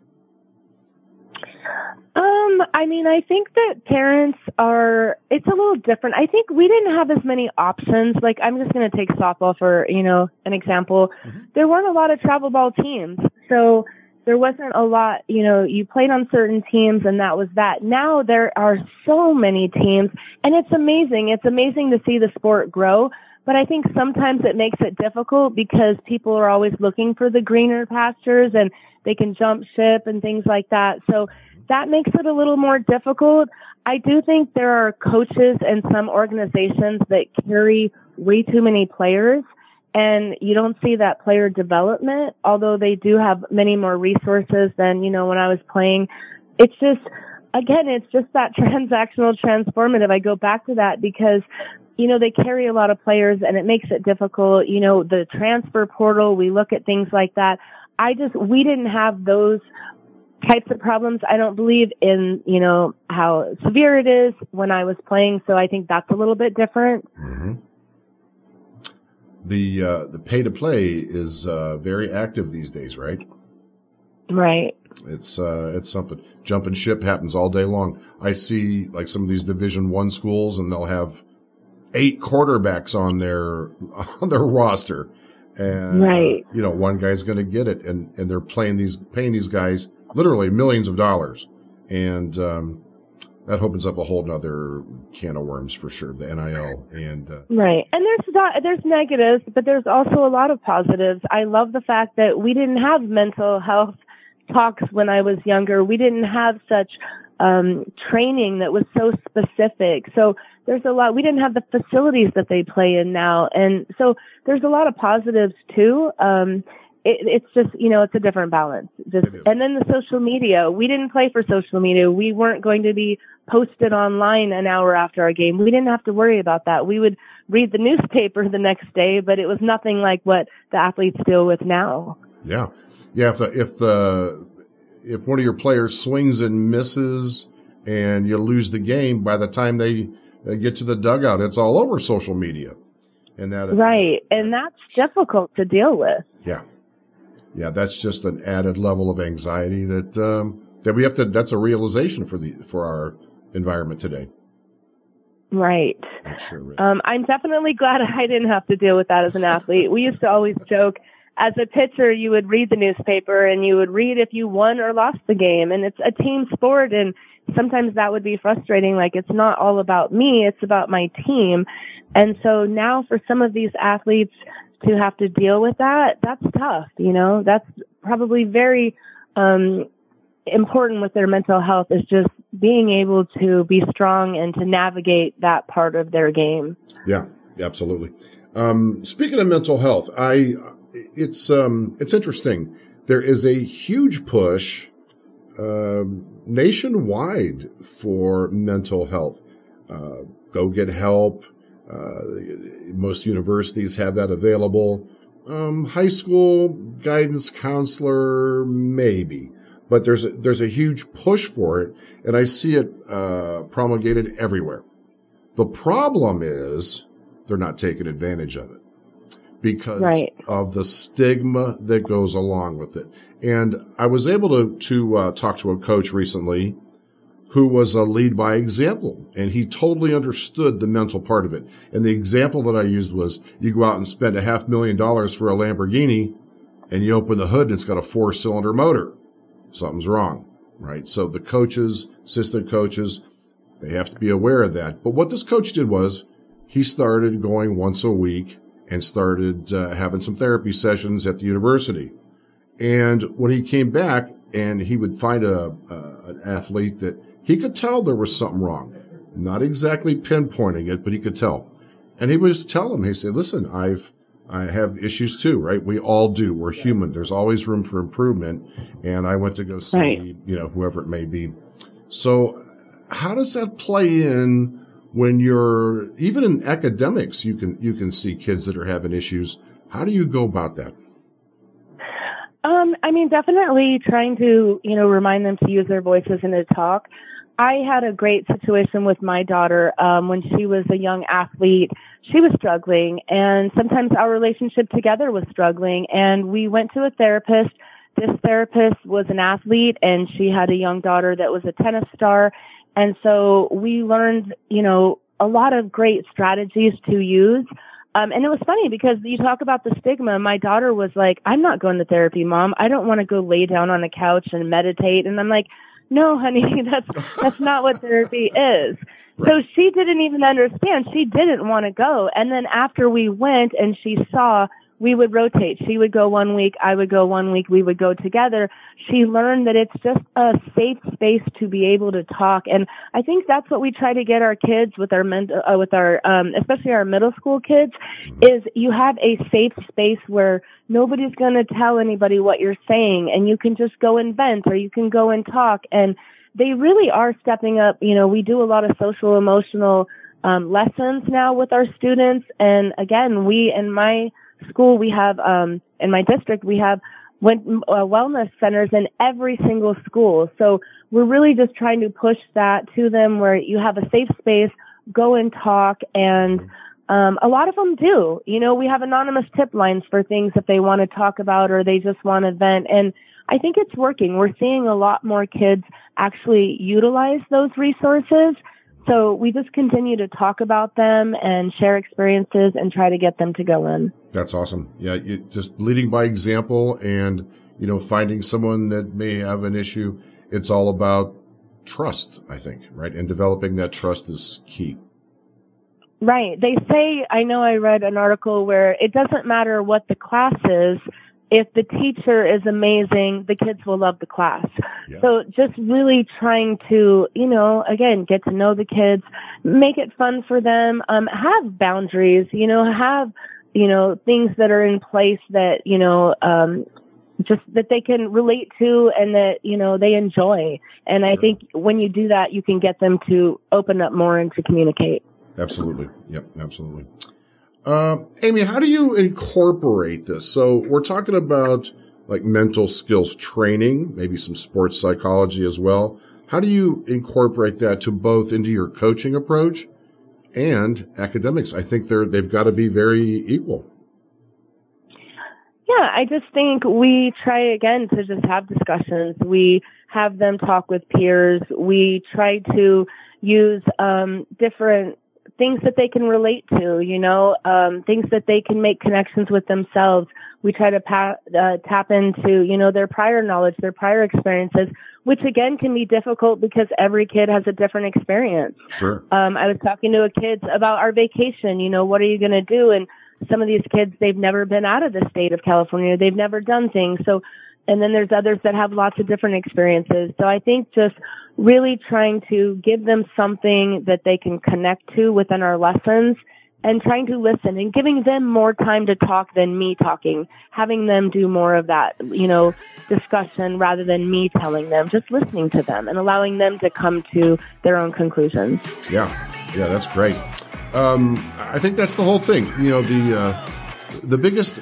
[SPEAKER 6] Um, I mean, I think that parents are, it's a little different. I think we didn't have as many options. Like, I'm just going to take softball for, you know, an example. Mm-hmm. There weren't a lot of travel ball teams. So there wasn't a lot, you know, you played on certain teams and that was that. Now there are so many teams and it's amazing. It's amazing to see the sport grow. But I think sometimes it makes it difficult because people are always looking for the greener pastures and they can jump ship and things like that. So that makes it a little more difficult. I do think there are coaches and some organizations that carry way too many players, and you don't see that player development, although they do have many more resources than, you know, when I was playing. It's just, again, it's just that transactional transformative. I go back to that because, you know, they carry a lot of players and it makes it difficult. You know, the transfer portal, we look at things like that. I just, we didn't have those types of problems. I don't believe in, you know, how severe it is when I was playing. So I think that's a little bit different.
[SPEAKER 3] Mm-hmm. The, uh, the pay to play is, uh, very active these days, right?
[SPEAKER 6] Right.
[SPEAKER 3] It's, uh, it's something. Jumping ship happens all day long. I see like some of these Division One schools and they'll have eight quarterbacks on their, on their roster. And,
[SPEAKER 6] right.
[SPEAKER 3] uh, you know, one guy's going to get it and, and they're playing these, paying these guys literally millions of dollars. And, um, that opens up a whole nother can of worms for sure, the N I L. And, uh,
[SPEAKER 6] right. And there's not, there's negatives, but there's also a lot of positives. I love the fact that we didn't have mental health talks when I was younger. We didn't have such, um, training that was so specific. So there's a lot, we didn't have the facilities that they play in now. And so there's a lot of positives too. Um, it, it's just, you know, it's a different balance. Just, and then the social media, we didn't play for social media. We weren't going to be posted online an hour after our game. We didn't have to worry about that. We would read the newspaper the next day, but it was nothing like what the athletes deal with now.
[SPEAKER 3] Yeah. Yeah. If the, if the, if one of your players swings and misses and you lose the game, by the time they, they get to the dugout, it's all over social media. And that,
[SPEAKER 6] right. And that's difficult to deal with.
[SPEAKER 3] Yeah. Yeah. That's just an added level of anxiety that, um, that we have to, that's a realization for the, for our environment today.
[SPEAKER 6] Right.
[SPEAKER 3] Sure
[SPEAKER 6] um, I'm definitely glad I didn't have to deal with that as an athlete. We used to always joke, as a pitcher, you would read the newspaper and you would read if you won or lost the game. And it's a team sport. And sometimes that would be frustrating. Like, it's not all about me. It's about my team. And so now for some of these athletes to have to deal with that, that's tough. You know, that's probably very, um, important with their mental health, is just being able to be strong and to navigate that part of their game.
[SPEAKER 3] Yeah, absolutely. Um, speaking of mental health, I, it's, um, it's interesting. There is a huge push, uh, nationwide for mental health. Uh, go get help. Uh, most universities have that available. Um, high school guidance counselor, maybe. But there's a, there's a huge push for it, and I see it uh, promulgated everywhere. The problem is they're not taking advantage of it because
[SPEAKER 6] right.
[SPEAKER 3] of the stigma that goes along with it. And I was able to to uh, talk to a coach recently who was a lead by example, and he totally understood the mental part of it. And the example that I used was, you go out and spend a half million dollars for a Lamborghini, and you open the hood and it's got a four-cylinder motor. Something's wrong, right? So the coaches, assistant coaches, they have to be aware of that. But what this coach did was he started going once a week and started uh, having some therapy sessions at the university. And when he came back, and he would find a, uh, an athlete that he could tell there was something wrong, not exactly pinpointing it, but he could tell. And he would just tell him, he said, listen, I've, I have issues too, right? We all do. We're human. There's always room for improvement. And I went to go see,
[SPEAKER 6] right.
[SPEAKER 3] you know, whoever it may be. So how does that play in when you're, even in academics, you can, you can see kids that are having issues. How do you go about that?
[SPEAKER 6] Um, I mean, definitely trying to, you know, remind them to use their voices and to talk. I had a great situation with my daughter, um, when she was a young athlete. She was struggling, and sometimes our relationship together was struggling, and we went to a therapist. This therapist was an athlete, and she had a young daughter that was a tennis star. And so we learned, you know, a lot of great strategies to use. Um, and it was funny because you talk about the stigma. My daughter was like, I'm not going to therapy, Mom. I don't want to go lay down on a couch and meditate. And I'm like, no, honey, that's, that's not what therapy is.
[SPEAKER 3] Right.
[SPEAKER 6] So she didn't even understand. She didn't want to go. And then after we went and she saw, we would rotate. She would go one week, I would go one week, we would go together. She learned that it's just a safe space to be able to talk. And I think that's what we try to get our kids with our men, uh, with our, um, especially our middle school kids, is you have a safe space where nobody's going to tell anybody what you're saying, and you can just go and vent, or you can go and talk. And they really are stepping up. You know, we do a lot of social emotional um, lessons now with our students. And again, we in my school, we have, um, in my district, we have went, uh, wellness centers in every single school. So we're really just trying to push that to them, where you have a safe space, go and talk. And, um, a lot of them do. You know, we have anonymous tip lines for things that they want to talk about, or they just want to vent. And I think it's working. We're seeing a lot more kids actually utilize those resources. So we just continue to talk about them and share experiences and try to get them to go in.
[SPEAKER 3] That's awesome. Yeah, you, just leading by example, and, you know, finding someone that may have an issue. It's all about trust, I think, right? And developing that trust is key.
[SPEAKER 6] Right. They say, I know I read an article where it doesn't matter what the class is. If the teacher is amazing, the kids will love the class.
[SPEAKER 3] Yeah.
[SPEAKER 6] So just really trying to, you know, again, get to know the kids, make it fun for them, um, have boundaries, you know, have, you know, things that are in place that, you know, um, just that they can relate to and that, you know, they enjoy. And I
[SPEAKER 3] Sure.
[SPEAKER 6] think when you do that, you can get them to open up more and to communicate.
[SPEAKER 3] Absolutely. Yep, absolutely. Uh, Amy, how do you incorporate this? So we're talking about like mental skills training, maybe some sports psychology as well. How do you incorporate that to both into your coaching approach and academics? I think they're, they've got to be very equal.
[SPEAKER 6] Yeah, I just think we try again to just have discussions. We have them talk with peers. We try to use um, different things that they can relate to, you know, um, things that they can make connections with themselves. We try to pa- uh, tap into, you know, their prior knowledge, their prior experiences, which again can be difficult because every kid has a different experience.
[SPEAKER 3] Sure.
[SPEAKER 6] Um, I was talking to a kid about our vacation, you know, what are you going to do? And some of these kids, they've never been out of the state of California. They've never done things. So, and then there's others that have lots of different experiences. So I think just really trying to give them something that they can connect to within our lessons and trying to listen and giving them more time to talk than me talking, having them do more of that, you know, discussion rather than me telling them, just listening to them and allowing them to come to their own conclusions.
[SPEAKER 3] Yeah. Yeah, that's great. Um, I think that's the whole thing. You know, the, uh, the biggest,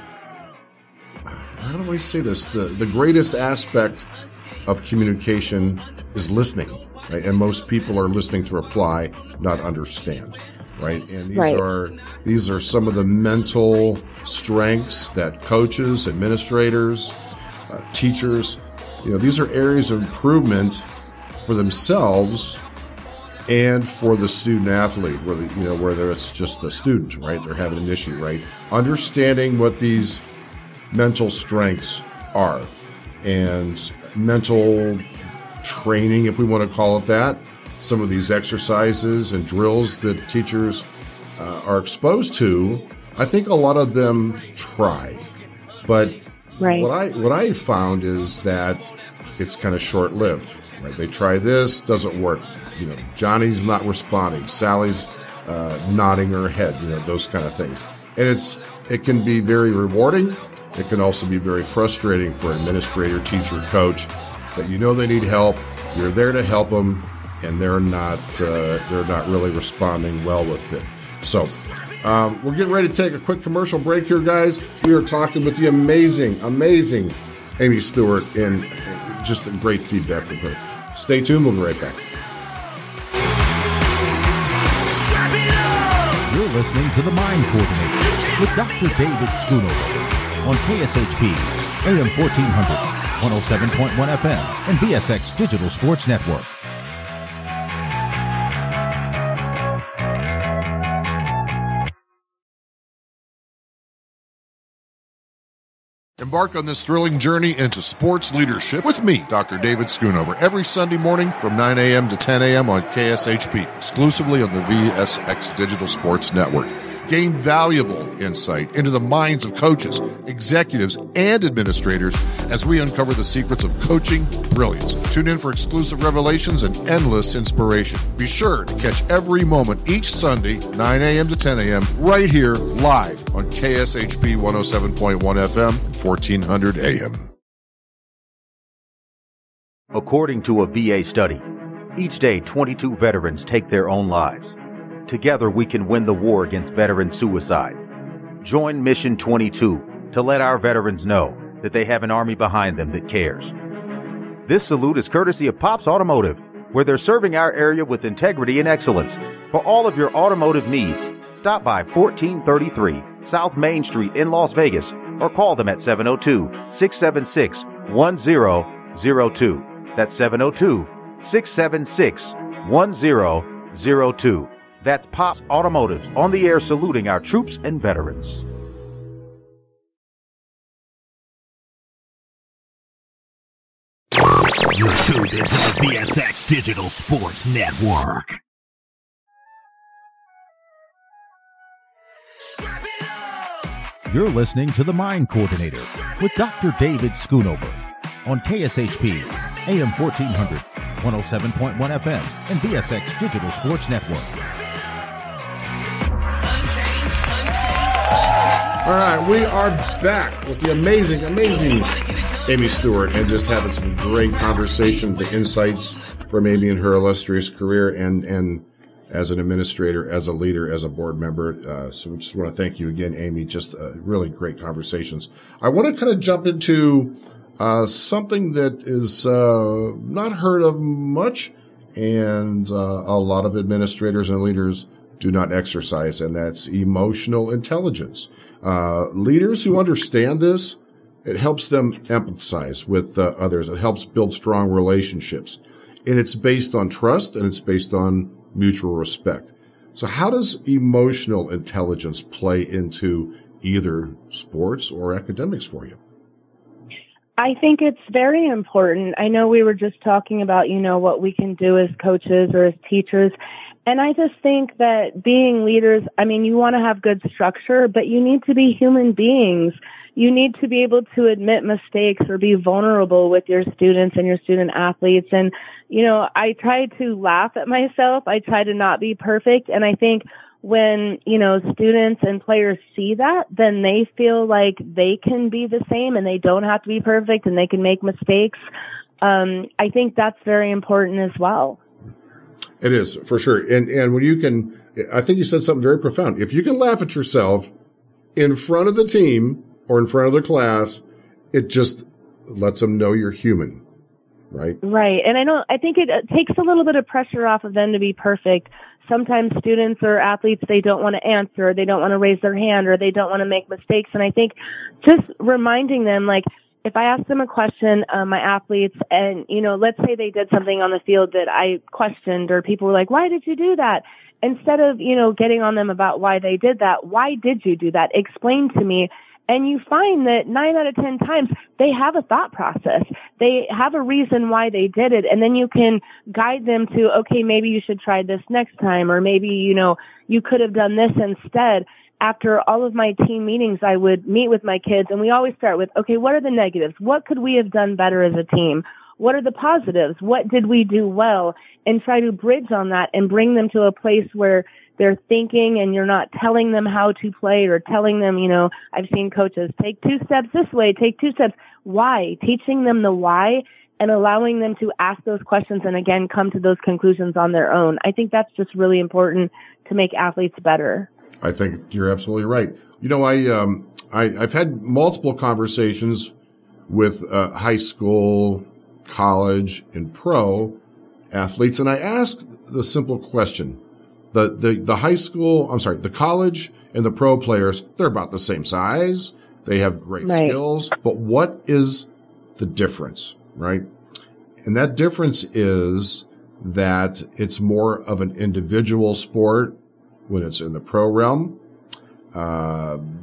[SPEAKER 3] how do I say this? The, the greatest aspect of communication is listening, right? And most people are listening to reply, not understand, right? And these
[SPEAKER 6] Right.
[SPEAKER 3] are, these are some of the mental strengths that coaches, administrators, uh, teachers, you know, these are areas of improvement for themselves and for the student athlete, whether, you know, whether it's just the student, right? They're having an issue, right? Understanding what these mental strengths are and mental training, if we want to call it that. Some of these exercises and drills that teachers uh, are exposed to, I think a lot of them try. But
[SPEAKER 6] Right.
[SPEAKER 3] what I what I found is that it's kind of short-lived, right? They try this, doesn't work. You know, Johnny's not responding. Sally's uh, nodding her head, you know, those kind of things. And it's it can be very rewarding. It can also be very frustrating for an administrator, teacher, coach, that you know they need help. You're there to help them, and they're not uh, they're not really responding well with it. So um, we're getting ready to take a quick commercial break here, guys. We are talking with the amazing, amazing Amy Stewart, and just a great feedback from her. Stay tuned. We'll be right back.
[SPEAKER 2] You're listening to The Mind Coordinator with Doctor David Schoonover on K S H P, A M fourteen hundred, one oh seven point one F M, and V S X Digital Sports Network.
[SPEAKER 3] Embark on this thrilling journey into sports leadership with me, Doctor David Schoonover, every Sunday morning from nine a.m. to ten a.m. on K S H P, exclusively on the V S X Digital Sports Network. Gain valuable insight into the minds of coaches, executives, and administrators as we uncover the secrets of coaching brilliance. Tune in for exclusive revelations and endless inspiration. Be sure to catch every moment each Sunday, nine a.m. to ten a.m., right here live on K S H P one oh seven point one F M and fourteen hundred A M.
[SPEAKER 5] According to a V A study, each day twenty-two veterans take their own lives. Together we can win the war against veteran suicide. Join Mission twenty-two to let our veterans know that they have an army behind them that cares. This salute is courtesy of Pops Automotive, where they're serving our area with integrity and excellence. For all of your automotive needs, stop by fourteen thirty-three South Main Street in Las Vegas or call them at seven oh two, six seven six, one oh oh two. That's seven oh two, six seven six, one oh oh two. That's Pops Automotive on the air saluting our troops and veterans.
[SPEAKER 1] You're tuned into the V S X Digital Sports Network.
[SPEAKER 2] You're listening to The Mind Coordinator with Doctor David Schoonover on K S H P, A M fourteen hundred, one oh seven point one F M, and V S X Digital Sports Network.
[SPEAKER 3] All right, we are back with the amazing, amazing Amy Stewart, and just having some great conversation, the insights from Amy in her illustrious career and, and as an administrator, as a leader, as a board member. Uh, so we just want to thank you again, Amy. Just uh, really great conversations. I want to kind of jump into uh, something that is uh, not heard of much, and uh, a lot of administrators and leaders do not exercise, and that's emotional intelligence. Uh, leaders who understand this, it helps them empathize with uh, others. It helps build strong relationships. And it's based on trust, and it's based on mutual respect. So how does emotional intelligence play into either sports or academics for you?
[SPEAKER 6] I think it's very important. I know we were just talking about, you know, what we can do as coaches or as teachers. And I just think that being leaders, I mean, you want to have good structure, but you need to be human beings. You need to be able to admit mistakes or be vulnerable with your students and your student athletes. And, you know, I try to laugh at myself. I try to not be perfect. And I think when, you know, students and players see that, then they feel like they can be the same and they don't have to be perfect and they can make mistakes. Um, I think that's very important as well.
[SPEAKER 3] It is, for sure. And and when you can, I think you said something very profound. If you can laugh at yourself in front of the team or in front of the class, it just lets them know you're human, right?
[SPEAKER 6] Right. And I know, I think it takes a little bit of pressure off of them to be perfect. Sometimes students or athletes, they don't want to answer, they don't want to raise their hand, or they don't want to make mistakes. And I think just reminding them, like, if I ask them a question, uh, my athletes, and, you know, let's say they did something on the field that I questioned, or people were like, why did you do that? Instead of, you know, getting on them about why they did that, why did you do that? Explain to me. And you find that nine out of ten times they have a thought process. They have a reason why they did it. And then you can guide them to, okay, maybe you should try this next time, or maybe, you know, you could have done this instead. After all of my team meetings, I would meet with my kids, and we always start with, okay, what are the negatives? What could we have done better as a team? What are the positives? What did we do well? And try to bridge on that and bring them to a place where they're thinking, and you're not telling them how to play or telling them, you know, I've seen coaches take two steps this way, take two steps. Why? Teaching them the why and allowing them to ask those questions and, again, come to those conclusions on their own. I think that's just really important to make athletes better.
[SPEAKER 3] I think you're absolutely right. You know, I, um, I, I've had multiple conversations with uh, high school, college, and pro athletes, and I asked the simple question. The, the, the high school, I'm sorry, the college and the pro players, they're about the same size. They have great right. skills, but what is the difference, right? And that difference is that it's more of an individual sport when it's in the pro realm. Uh,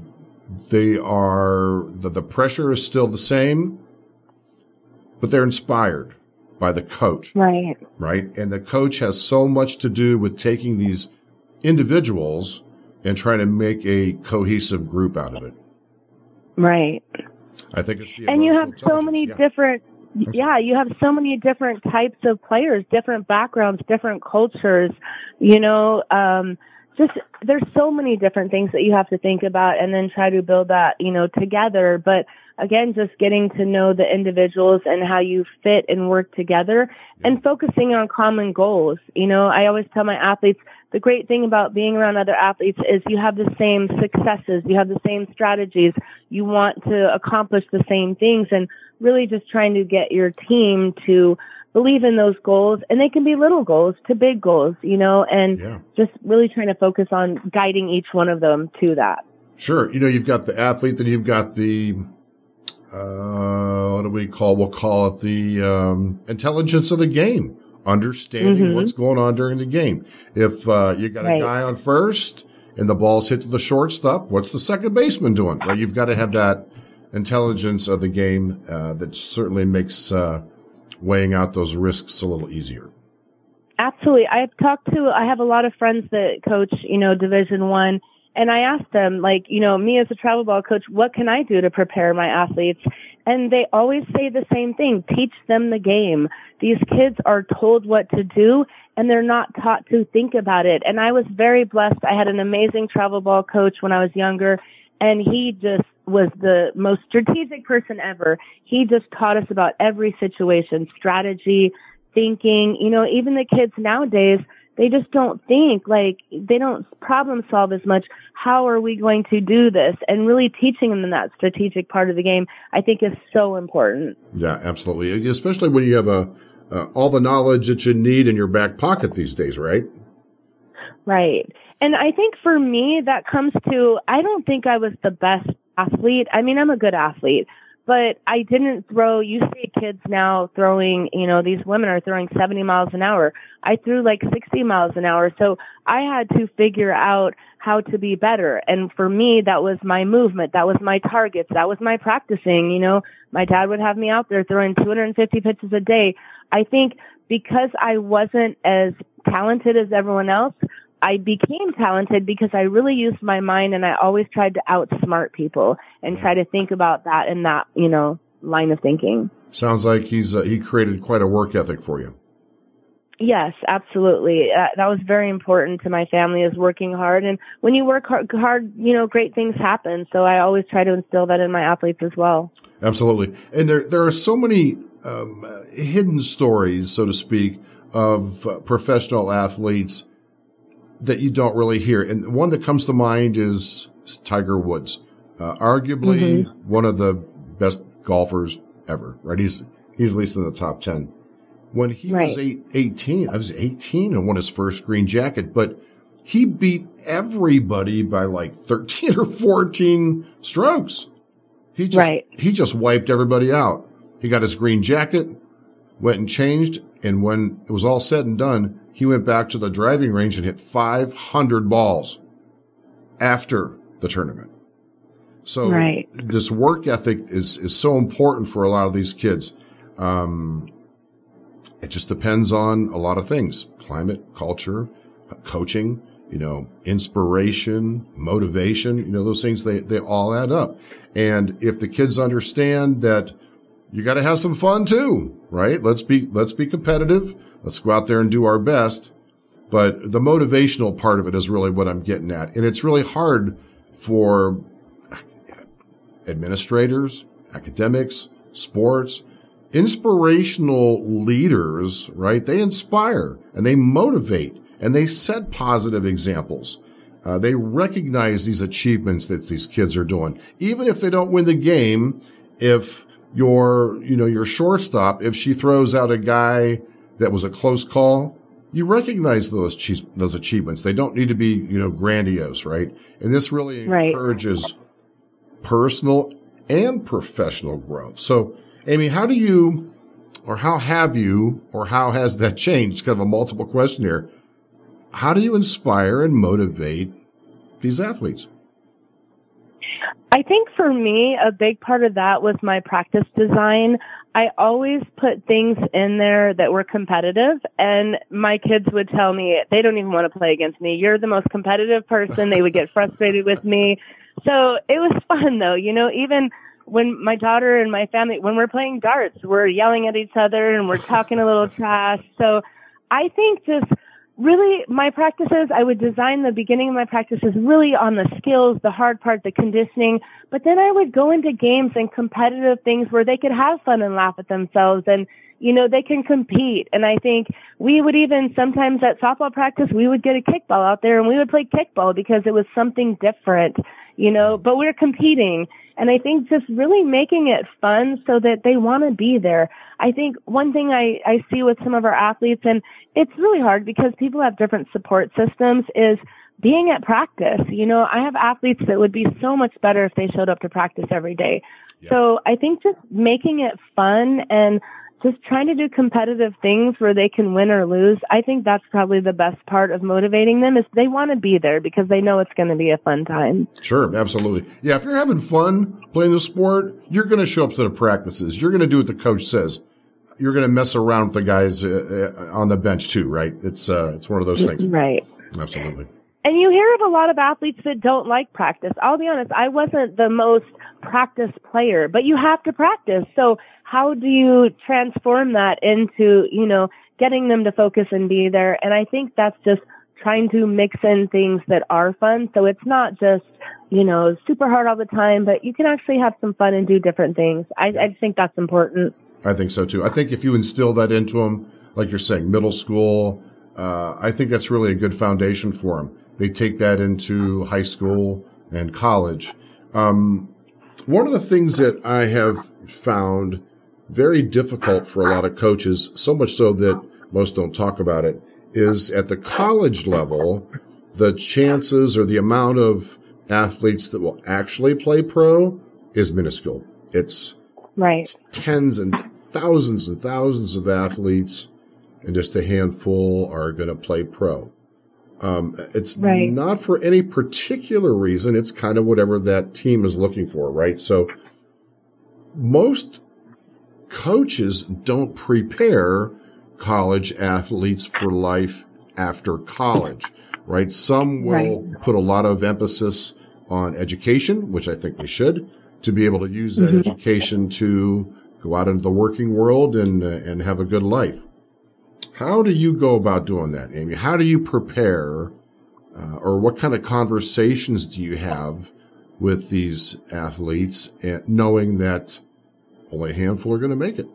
[SPEAKER 3] they are, the, the pressure is still the same, but they're inspired by the coach.
[SPEAKER 6] Right.
[SPEAKER 3] Right. And the coach has so much to do with taking these individuals and trying to make a cohesive group out of it.
[SPEAKER 6] Right.
[SPEAKER 3] I think it's the
[SPEAKER 6] and you have so
[SPEAKER 3] intelligence.
[SPEAKER 6] many
[SPEAKER 3] Yeah.
[SPEAKER 6] different, yeah, you have so many different types of players, different backgrounds, different cultures, you know, um, just there's so many different things that you have to think about and then try to build that, you know, together. But again, just getting to know the individuals and how you fit and work together and focusing on common goals. You know, I always tell my athletes, the great thing about being around other athletes is you have the same successes, you have the same strategies, you want to accomplish the same things, and really just trying to get your team to believe in those goals. And they can be little goals to big goals, you know, and
[SPEAKER 3] Yeah.
[SPEAKER 6] just really trying to focus on guiding each one of them to that.
[SPEAKER 3] Sure. You know, you've got the athlete, then you've got the, uh, what do we call, we'll call it the um, intelligence of the game, understanding
[SPEAKER 6] Mhm.
[SPEAKER 3] what's going on during the game. If uh, you got a
[SPEAKER 6] Right.
[SPEAKER 3] guy on first and the ball's hit to the shortstop, what's the second baseman doing? Well, you've got to have that intelligence of the game uh, that certainly makes uh, weighing out those risks a little easier.
[SPEAKER 6] Absolutely. I've talked to, I have a lot of friends that coach, you know, Division One, and I asked them, like, you know, me as a travel ball coach, what can I do to prepare my athletes? And they always say the same thing, teach them the game. These kids are told what to do, and they're not taught to think about it. And I was very blessed. I had an amazing travel ball coach when I was younger, and he just was the most strategic person ever. He just taught us about every situation, strategy, thinking. You know, even the kids nowadays, they just don't think, like, they don't problem solve as much. How are we going to do this? And really teaching them that strategic part of the game, I think, is so important.
[SPEAKER 3] Yeah, absolutely. Especially when you have a uh, all the knowledge that you need in your back pocket these days, right?
[SPEAKER 6] Right. And I think for me, that comes to, I don't think I was the best athlete. I mean, I'm a good athlete, but I didn't throw, you see kids now throwing, you know, these women are throwing seventy miles an hour. I threw like sixty miles an hour. So I had to figure out how to be better. And for me, that was my movement. That was my targets. That was my practicing. You know, my dad would have me out there throwing two hundred fifty pitches a day. I think because I wasn't as talented as everyone else, I became talented because I really used my mind, and I always tried to outsmart people and try to think about that in that, you know, line of thinking.
[SPEAKER 3] Sounds like he's uh, he created quite a work ethic for you.
[SPEAKER 6] Yes, absolutely. Uh, that was very important to my family, is working hard. And when you work hard, hard, you know, great things happen. So I always try to instill that in my athletes as well.
[SPEAKER 3] Absolutely. And there there are so many um, hidden stories, so to speak, of uh, professional athletes that you don't really hear. And one that comes to mind is Tiger Woods, uh, arguably
[SPEAKER 6] Mm-hmm.
[SPEAKER 3] one of the best golfers ever, right? He's, he's at least in the top ten. When he
[SPEAKER 6] Right.
[SPEAKER 3] was eight, eighteen, I was eighteen and won his first green jacket, but he beat everybody by like thirteen or fourteen strokes. He just,
[SPEAKER 6] Right.
[SPEAKER 3] he just wiped everybody out. He got his green jacket, went and changed, and when it was all said and done, he went back to the driving range and hit five hundred balls after the tournament. So
[SPEAKER 6] Right.
[SPEAKER 3] this work ethic is, is so important for a lot of these kids. Um, it just depends on a lot of things: climate, culture, coaching, you know, inspiration, motivation, you know, those things, they, they all add up. And if the kids understand that you got to have some fun too, right? Let's be, let's be competitive. Let's go out there and do our best. But the motivational part of it is really what I'm getting at. And it's really hard for administrators, academics, sports, inspirational leaders, right? They inspire and they motivate and they set positive examples. Uh, they recognize these achievements that these kids are doing. Even if they don't win the game, if your, you know, your shortstop, if she throws out a guy that was a close call, you recognize those those achievements. They don't need to be, you know, grandiose, right? And this really
[SPEAKER 6] Right.
[SPEAKER 3] encourages personal and professional growth. So, Amy, how do you, or how have you, or how has that changed? Kind of a multiple question here. How do you inspire and motivate these athletes?
[SPEAKER 6] I think for me, a big part of that was my practice design. I always put things in there that were competitive, and my kids would tell me they don't even want to play against me. You're the most competitive person. They would get frustrated with me. So it was fun, though. You know, even when my daughter and my family, when we're playing darts, we're yelling at each other and we're talking a little trash. So I think just really my practices, I would design the beginning of my practices really on the skills, the hard part, the conditioning. But then I would go into games and competitive things where they could have fun and laugh at themselves and, you know, they can compete. And I think we would even sometimes at softball practice, we would get a kickball out there and we would play kickball because it was something different, you know, but we're competing. And I think just really making it fun so that they want to be there. I think one thing I, I see with some of our athletes, and it's really hard because people have different support systems, is being at practice. You know, I have athletes that would be so much better if they showed up to practice every day. Yeah. So I think just making it fun and just trying to do competitive things where they can win or lose, I think that's probably the best part of motivating them is they want to be there because they know it's going to be a fun time.
[SPEAKER 3] Sure, absolutely. Yeah, if you're having fun playing the sport, you're going to show up to the practices. You're going to do what the coach says. You're going to mess around with the guys uh, on the bench too, right? It's uh, it's one of those things.
[SPEAKER 6] Right.
[SPEAKER 3] Absolutely.
[SPEAKER 6] And you hear of a lot of athletes that don't like practice. I'll be honest, I wasn't the most practice player, but you have to practice. So how do you transform that into, you know, getting them to focus and be there? And I think that's just trying to mix in things that are fun. So it's not just, you know, super hard all the time, but you can actually have some fun and do different things. I, I think that's important.
[SPEAKER 3] I think so too. I think if you instill that into them, like you're saying, middle school, uh, I think that's really a good foundation for them. They take that into high school and college. Um, one of the things that I have found very difficult for a lot of coaches, so much so that most don't talk about it, is at the college level, the chances or the amount of athletes that will actually play pro is minuscule. It's
[SPEAKER 6] right.
[SPEAKER 3] tens and thousands and thousands of athletes, and just a handful are going to play pro. Um, it's
[SPEAKER 6] right.
[SPEAKER 3] not for any particular reason. It's kind of whatever that team is looking for, right? So most coaches don't prepare college athletes for life after college, right? Some will
[SPEAKER 6] right.
[SPEAKER 3] put a lot of emphasis on education, which I think they should, to be able to use that
[SPEAKER 6] mm-hmm.
[SPEAKER 3] education to go out into the working world and uh, and have a good life. How do you go about doing that, Amy? How do you prepare, uh, or what kind of conversations do you have with these athletes, uh, knowing that only a handful are going to make it?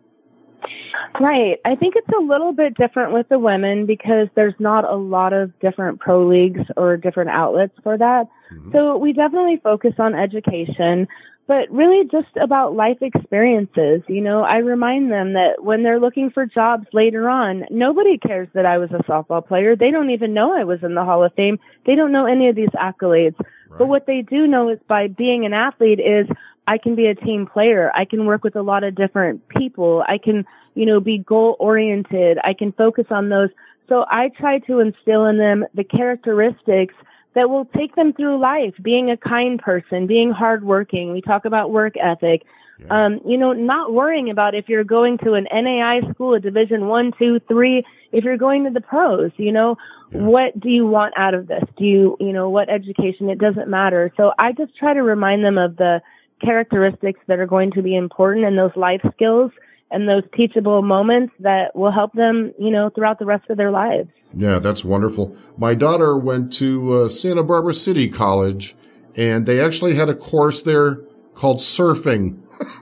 [SPEAKER 6] Right. I think it's a little bit different with the women because there's not a lot of different pro leagues or different outlets for that. Mm-hmm. So we definitely focus on education, but really just about life experiences. You know, I remind them that when they're looking for jobs later on, nobody cares that I was a softball player. They don't even know I was in the Hall of Fame. They don't know any of these accolades. Right. But what they do know is by being an athlete is I can be a team player. I can work with a lot of different people. I can, you know, be goal oriented. I can focus on those. So I try to instill in them the characteristics that will take them through life, being a kind person, being hardworking. We talk about work ethic. Yeah. Um, you know, not worrying about if you're going to an N A I school, a division one, two, three, if you're going to the pros, you know, yeah. what do you want out of this? Do you, you know, what education? It doesn't matter. So I just try to remind them of the characteristics that are going to be important and those life skills and those teachable moments that will help them, you know, throughout the rest of their lives.
[SPEAKER 3] Yeah, that's wonderful. My daughter went to uh, Santa Barbara City College, and they actually had a course there called surfing.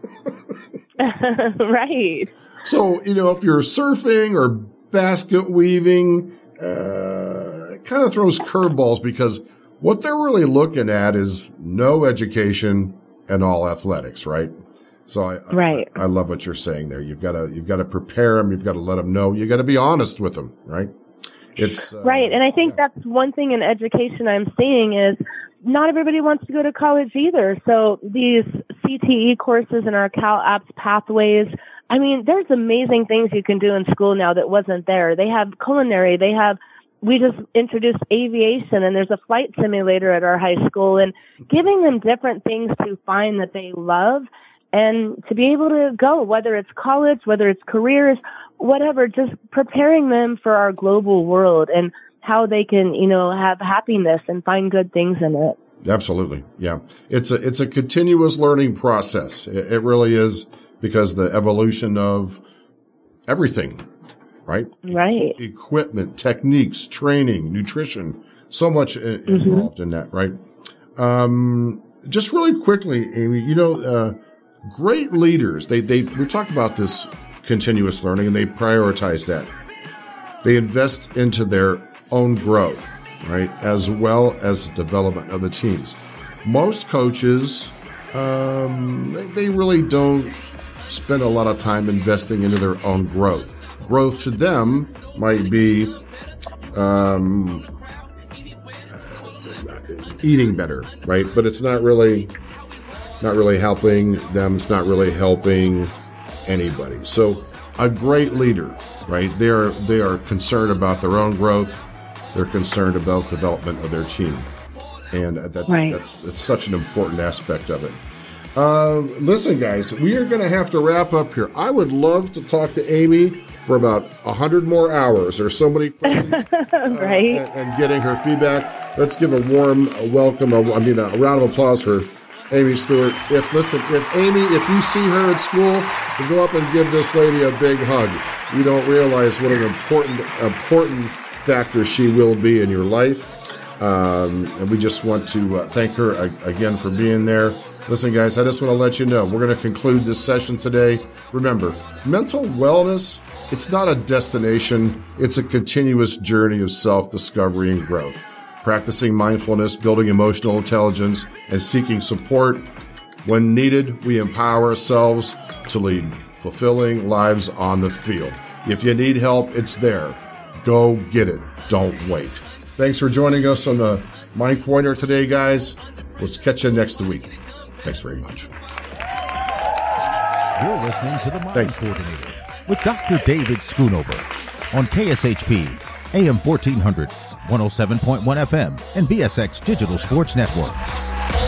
[SPEAKER 6] Right.
[SPEAKER 3] So, you know, if you're surfing or basket weaving, uh, it kind of throws curveballs because what they're really looking at is no education and all athletics, right? So I,
[SPEAKER 6] right.
[SPEAKER 3] I, I love what you're saying there. You've got to, you've got to prepare them. You've got to let them know. You got to be honest with them, right? It's uh,
[SPEAKER 6] right. And I think
[SPEAKER 3] yeah.
[SPEAKER 6] that's one thing in education I'm seeing is not everybody wants to go to college either. So these C T E courses and our Cal Apps pathways, I mean, there's amazing things you can do in school now that wasn't there. They have culinary, they have we just introduced aviation, and there's a flight simulator at our high school, and giving them different things to find that they love and to be able to go, whether it's college, whether it's careers, whatever, just preparing them for our global world and how they can, you know, have happiness and find good things in it.
[SPEAKER 3] Absolutely. Yeah. It's a, it's a continuous learning process. It, it really is, because the evolution of everything, right?
[SPEAKER 6] Right.
[SPEAKER 3] E- equipment, techniques, training, nutrition, so much I- mm-hmm. involved in that, right? Um, just really quickly, Amy, you know, uh, great leaders, they, they, we talked about this continuous learning, and they prioritize that. They invest into their own growth, right, as well as the development of the teams. Most coaches, um, they, they really don't spend a lot of time investing into their own growth. Growth to them might be um, eating better, right? But it's not really, not really helping them. It's not really helping anybody. So a great leader, right? They are they are concerned about their own growth. They're concerned about the development of their team, and that's
[SPEAKER 6] right.
[SPEAKER 3] that's, that's such an important aspect of it. Uh, listen, guys, we are going to have to wrap up here. I would love to talk to Amy for about a hundred more hours. There's so many questions,
[SPEAKER 6] right?
[SPEAKER 3] Uh, and, and getting her feedback. Let's give a warm welcome. A, I mean, a round of applause for Amy Stewart. If listen, if Amy, if you see her at school, go up and give this lady a big hug. You don't realize what an important, important factor she will be in your life. Um, and we just want to uh, thank her uh, again for being there. Listen, guys, I just want to let you know, we're going to conclude this session today. Remember, mental wellness, it's not a destination. It's a continuous journey of self-discovery and growth. Practicing mindfulness, building emotional intelligence, and seeking support. When needed, we empower ourselves to lead fulfilling lives on the field. If you need help, it's there. Go get it. Don't wait. Thanks for joining us on the Mind Pointer today, guys. Let's catch you next week. Thanks very much.
[SPEAKER 2] You're listening to the Mind Coordinator with Doctor David Schoonover on K S H P, A M fourteen hundred, one oh seven point one F M, and V S X Digital Sports Network.